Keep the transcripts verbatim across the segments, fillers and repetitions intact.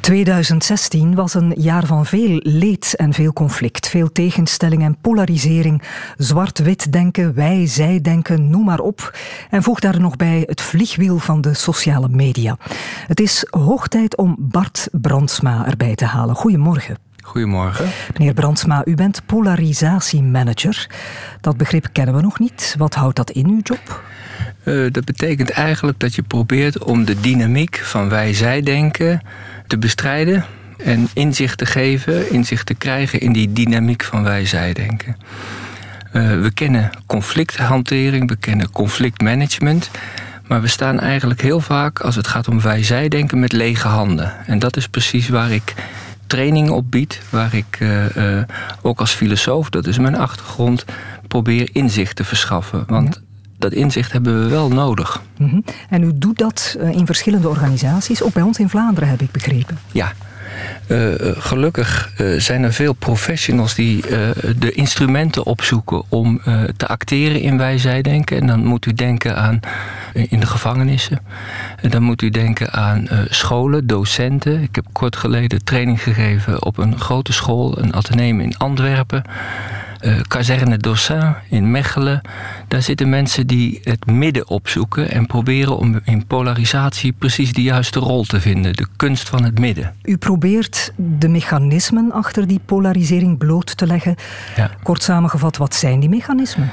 tweeduizend zestien was een jaar van veel leed en veel conflict. Veel tegenstelling en polarisering. Zwart-wit denken, wij-zij denken, noem maar op. En voeg daar nog bij het vliegwiel van de sociale media. Het is hoog tijd om Bart Brandsma erbij te halen. Goedemorgen. Goedemorgen. Meneer Brandsma, u bent polarisatiemanager. Dat begrip kennen we nog niet. Wat houdt dat in, uw job? Uh, dat betekent eigenlijk dat je probeert om de dynamiek van wij-zij denken te bestrijden en inzicht te geven, inzicht te krijgen in die dynamiek van wij-zij denken. Uh, we kennen conflicthantering, we kennen conflictmanagement, maar we staan eigenlijk heel vaak, als het gaat om wij-zij denken, met lege handen. En dat is precies waar ik training op bied, waar ik uh, uh, ook als filosoof, dat is mijn achtergrond, probeer inzicht te verschaffen. Want dat inzicht hebben we wel nodig. Mm-hmm. En u doet dat in verschillende organisaties, ook bij ons in Vlaanderen, heb ik begrepen. Ja. Uh, gelukkig uh, zijn er veel professionals die uh, de instrumenten opzoeken om uh, te acteren in wij-zij denken. En dan moet u denken aan uh, in de gevangenissen. En dan moet u denken aan uh, scholen, docenten. Ik heb kort geleden training gegeven op een grote school, een ateneum in Antwerpen. Uh, Kazerne Dossin in Mechelen. Daar zitten mensen die het midden opzoeken en proberen om in polarisatie precies de juiste rol te vinden. De kunst van het midden. U probeert de mechanismen achter die polarisering bloot te leggen. Ja. Kort samengevat, wat zijn die mechanismen?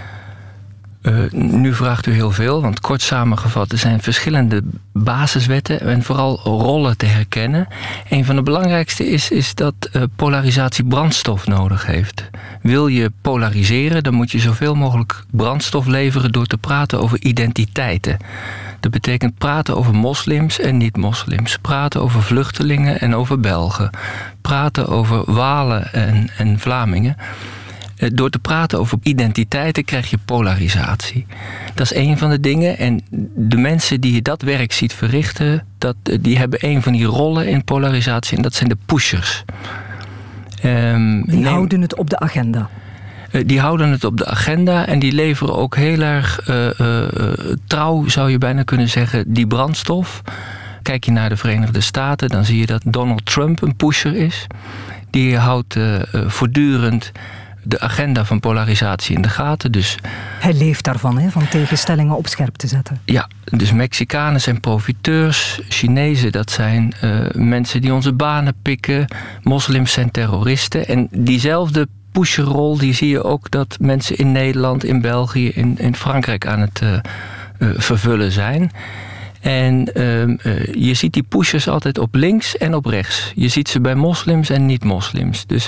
Uh, nu vraagt u heel veel, want kort samengevat, er zijn verschillende basiswetten en vooral rollen te herkennen. Een van de belangrijkste is, is dat uh, polarisatie brandstof nodig heeft. Wil je polariseren, dan moet je zoveel mogelijk brandstof leveren door te praten over identiteiten. Dat betekent praten over moslims en niet-moslims. Praten over vluchtelingen en over Belgen. Praten over Walen en, en Vlamingen. Door te praten over identiteiten krijg je polarisatie. Dat is een van de dingen. En de mensen die je dat werk ziet verrichten, dat, die hebben een van die rollen in polarisatie. En dat zijn de pushers. Um, die neem, houden het op de agenda. Uh, die houden het op de agenda en die leveren ook heel erg uh, uh, trouw, zou je bijna kunnen zeggen, die brandstof. Kijk je naar de Verenigde Staten, dan zie je dat Donald Trump een pusher is. Die houdt uh, uh, voortdurend de agenda van polarisatie in de gaten. Dus hij leeft daarvan, hè, van tegenstellingen op scherp te zetten. Ja, dus Mexicanen zijn profiteurs, Chinezen dat zijn uh, mensen die onze banen pikken, moslims zijn terroristen. En diezelfde pusherrol die zie je ook dat mensen in Nederland, in België, in, in Frankrijk aan het uh, uh, vervullen zijn. En uh, uh, je ziet die pushers altijd op links en op rechts. Je ziet ze bij moslims en niet-moslims. Dus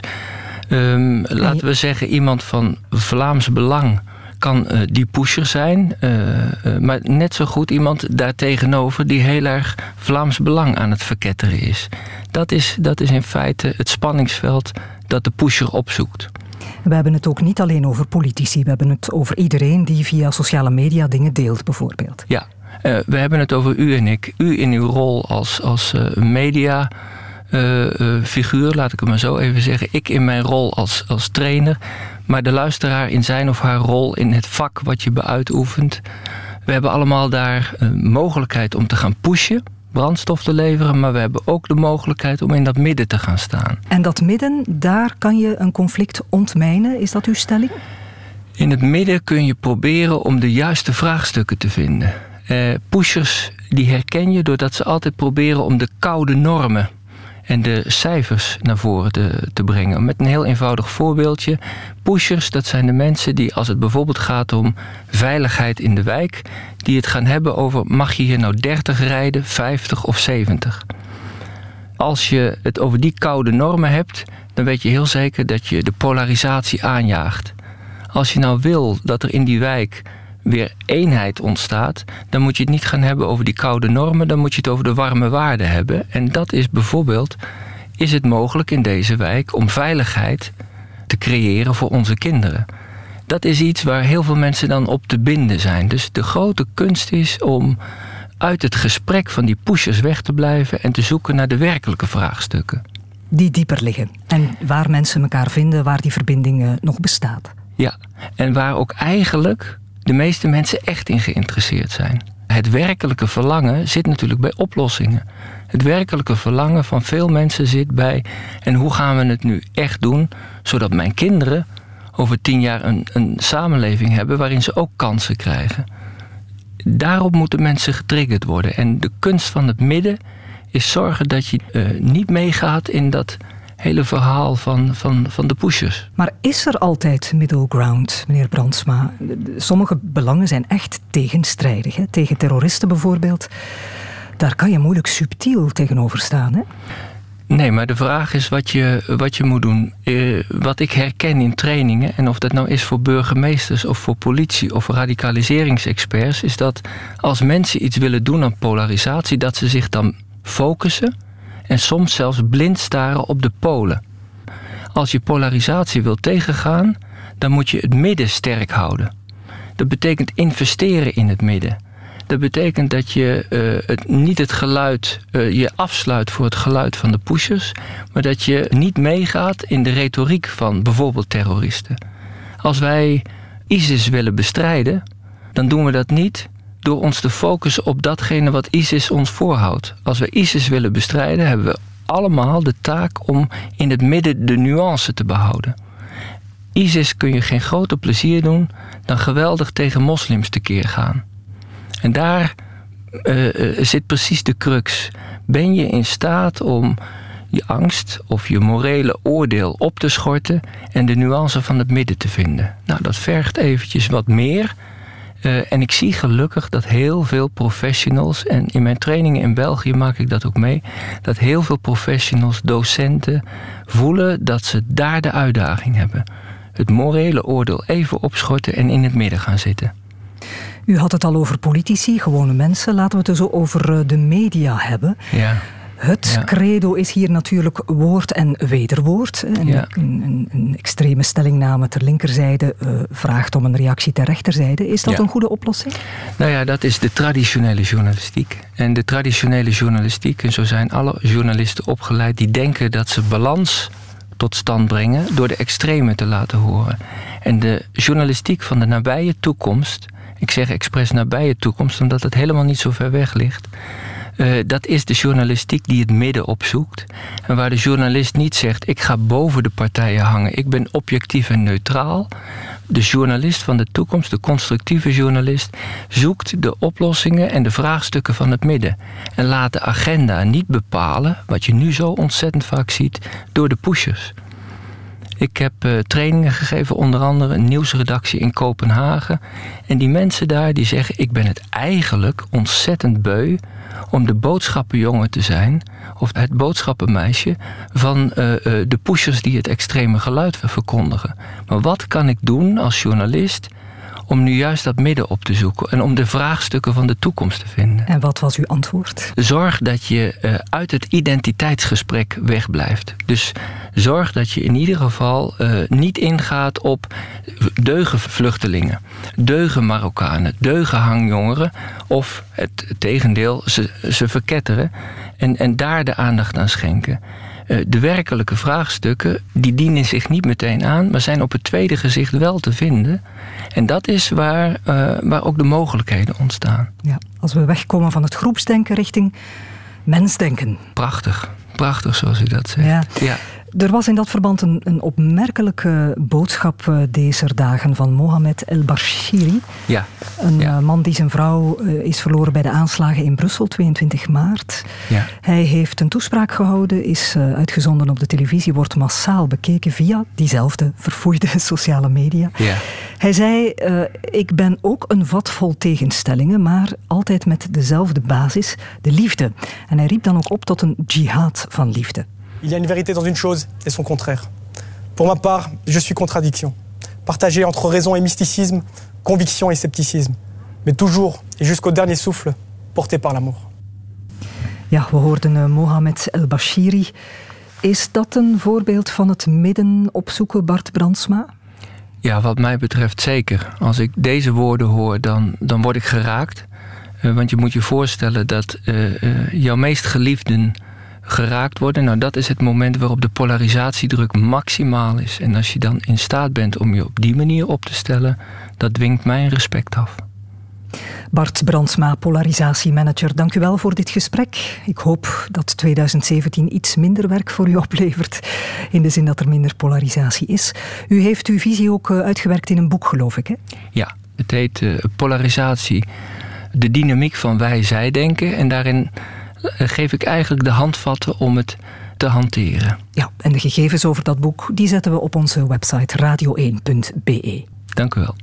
Um, laten we zeggen, iemand van Vlaams Belang kan uh, die pusher zijn. Uh, uh, maar net zo goed iemand daartegenover die heel erg Vlaams Belang aan het verketteren is. Dat is, dat is in feite het spanningsveld dat de pusher opzoekt. We hebben het ook niet alleen over politici. We hebben het over iedereen die via sociale media dingen deelt, bijvoorbeeld. Ja, uh, we hebben het over u en ik. U in uw rol als, als uh, media... Uh, uh, figuur, laat ik het maar zo even zeggen. Ik in mijn rol als, als trainer. Maar de luisteraar in zijn of haar rol in het vak wat je beuitoefent. We hebben allemaal daar een mogelijkheid om te gaan pushen. Brandstof te leveren. Maar we hebben ook de mogelijkheid om in dat midden te gaan staan. En dat midden, daar kan je een conflict ontmijnen. Is dat uw stelling? In het midden kun je proberen om de juiste vraagstukken te vinden. Uh, pushers, die herken je doordat ze altijd proberen om de koude normen en de cijfers naar voren te, te brengen. Met een heel eenvoudig voorbeeldje. Pushers, dat zijn de mensen die, als het bijvoorbeeld gaat om veiligheid in de wijk, die het gaan hebben over, mag je hier nou dertig rijden, vijftig of zeventig? Als je het over die koude normen hebt, dan weet je heel zeker dat je de polarisatie aanjaagt. Als je nou wil dat er in die wijk weer eenheid ontstaat, dan moet je het niet gaan hebben over die koude normen, dan moet je het over de warme waarden hebben. En dat is bijvoorbeeld, is het mogelijk in deze wijk om veiligheid te creëren voor onze kinderen? Dat is iets waar heel veel mensen dan op te binden zijn. Dus de grote kunst is om uit het gesprek van die pushers weg te blijven en te zoeken naar de werkelijke vraagstukken. Die dieper liggen. En waar mensen elkaar vinden, waar die verbinding nog bestaat. Ja, en waar ook eigenlijk de meeste mensen echt in geïnteresseerd zijn. Het werkelijke verlangen zit natuurlijk bij oplossingen. Het werkelijke verlangen van veel mensen zit bij... en hoe gaan we het nu echt doen... zodat mijn kinderen over tien jaar een, een samenleving hebben... waarin ze ook kansen krijgen. Daarop moeten mensen getriggerd worden. En de kunst van het midden is zorgen dat je uh, niet meegaat... in dat hele verhaal van, van, van de pushers. Maar is er altijd middle ground, meneer Brandsma? Sommige belangen zijn echt tegenstrijdig. Hè? Tegen terroristen bijvoorbeeld... Daar kan je moeilijk subtiel tegenover staan, hè? Nee, maar de vraag is wat je, wat je moet doen. Uh, wat ik herken in trainingen... en of dat nou is voor burgemeesters of voor politie... of radicaliseringsexperts... is dat als mensen iets willen doen aan polarisatie... dat ze zich dan focussen... en soms zelfs blind staren op de polen. Als je polarisatie wil tegengaan... dan moet je het midden sterk houden. Dat betekent investeren in het midden... Dat betekent dat je uh, het, niet het geluid, uh, je afsluit voor het geluid van de pushers... maar dat je niet meegaat in de retoriek van bijvoorbeeld terroristen. Als wij ISIS willen bestrijden, dan doen we dat niet... door ons te focussen op datgene wat ISIS ons voorhoudt. Als we ISIS willen bestrijden, hebben we allemaal de taak... om in het midden de nuance te behouden. ISIS kun je geen groter plezier doen... dan geweldig tegen moslims tekeer gaan. En daar uh, zit precies de crux. Ben je in staat om je angst of je morele oordeel op te schorten... en de nuance van het midden te vinden? Nou, dat vergt eventjes wat meer. Uh, en ik zie gelukkig dat heel veel professionals... en in mijn trainingen in België maak ik dat ook mee... dat heel veel professionals, docenten voelen dat ze daar de uitdaging hebben. Het morele oordeel even opschorten en in het midden gaan zitten. U had het al over politici, gewone mensen. Laten we het dus over de media hebben. Ja. Het ja. credo is hier natuurlijk woord en wederwoord. En ja. een, een, een extreme stellingname ter linkerzijde uh, vraagt om een reactie ter rechterzijde. Is dat ja. een goede oplossing? Nou ja, dat is de traditionele journalistiek. En de traditionele journalistiek, en zo zijn alle journalisten opgeleid... die denken dat ze balans tot stand brengen door de extreme te laten horen. En de journalistiek van de nabije toekomst... ik zeg expres nabije toekomst, omdat het helemaal niet zo ver weg ligt... Uh, dat is de journalistiek die het midden opzoekt. En waar de journalist niet zegt... ik ga boven de partijen hangen, ik ben objectief en neutraal. De journalist van de toekomst, de constructieve journalist... zoekt de oplossingen en de vraagstukken van het midden. En laat de agenda niet bepalen... wat je nu zo ontzettend vaak ziet, door de pushers. Ik heb uh, trainingen gegeven, onder andere een nieuwsredactie in Kopenhagen. En die mensen daar die zeggen... ik ben het eigenlijk ontzettend beu... om de boodschappenjongen te zijn... of het boodschappenmeisje van uh, uh, de pushers die het extreme geluid verkondigen. Maar wat kan ik doen als journalist... om nu juist dat midden op te zoeken... en om de vraagstukken van de toekomst te vinden? En wat was uw antwoord? Zorg dat je uh, uit het identiteitsgesprek wegblijft. Dus zorg dat je in ieder geval uh, niet ingaat op deugen vluchtelingen... deugen Marokkanen, deugen hangjongeren... of het, het tegendeel, ze, ze verketteren... En, en daar de aandacht aan schenken. Uh, de werkelijke vraagstukken, die dienen zich niet meteen aan... maar zijn op het tweede gezicht wel te vinden. En dat is waar, uh, waar ook de mogelijkheden ontstaan. Ja, als we wegkomen van het groepsdenken richting mensdenken. Prachtig, prachtig zoals u dat zegt. Ja. Ja. Er was in dat verband een, een opmerkelijke boodschap uh, deze dagen van Mohamed El-Bashiri. Ja. Een ja. uh, man die zijn vrouw uh, is verloren bij de aanslagen in Brussel, tweeëntwintig maart. Ja. Hij heeft een toespraak gehouden, is uh, uitgezonden op de televisie, wordt massaal bekeken via diezelfde verfoeide sociale media. Ja. Hij zei, uh, ik ben ook een vat vol tegenstellingen, maar altijd met dezelfde basis, de liefde. En hij riep dan ook op tot een jihad van liefde. Il y a une vérité dans une chose et son contraire. Pour ma part, je suis contradiction. Partagé entre raison et mysticisme, conviction et scepticisme. Mais toujours et jusqu'au dernier souffle, porté par l'amour. Ja, we hoorden uh, Mohamed El-Bashiri. Is dat een voorbeeld van het midden opzoeken, Bart Brandsma? Ja, wat mij betreft zeker. Als ik deze woorden hoor, dan, dan word ik geraakt. Uh, want je moet je voorstellen dat uh, uh, jouw meest geliefden geraakt worden. Nou, dat is het moment waarop de polarisatiedruk maximaal is. En als je dan in staat bent om je op die manier op te stellen, dat dwingt mijn respect af. Bart Brandsma, polarisatiemanager, dank u wel voor dit gesprek. Ik hoop dat tweeduizend zeventien iets minder werk voor u oplevert, in de zin dat er minder polarisatie is. U heeft uw visie ook uitgewerkt in een boek, geloof ik, hè? Ja, het heet uh, Polarisatie, de dynamiek van wij-zij-denken. En daarin geef ik eigenlijk de handvatten om het te hanteren. Ja, en de gegevens over dat boek die zetten we op onze website radio één punt b e. Dank u wel.